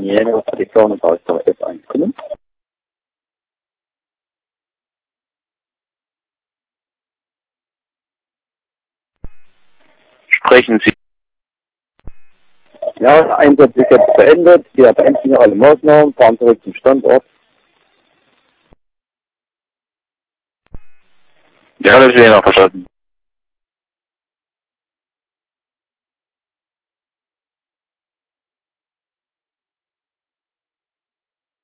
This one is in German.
Jänner hat die Planung aus der F1 kommen. Sprechen Sie. Ja, der Einsatz ist jetzt beendet. Wir beenden hier alle Maßnahmen, fahren zurück zum Standort. Ja, das ist noch verstanden.